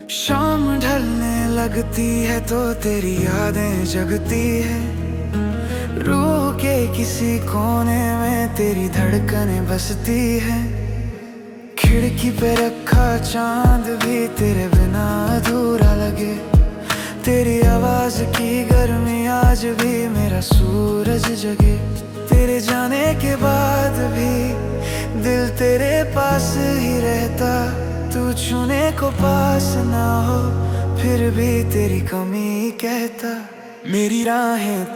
शाम ढलने लगती है तो तेरी यादें जगती है। रूह के किसी कोने में तेरी धड़कनें बसती है। खिड़की पे रखा चांद भी तेरे बिना अधूरा लगे। तेरी आवाज की गर्मी आज भी मेरा सूरज जगे। तेरे जाने के बाद भी दिल तेरे पास ही रहता। तू छूने को पास ना हो फिर भी तेरी कमी कहता। मेरी राहें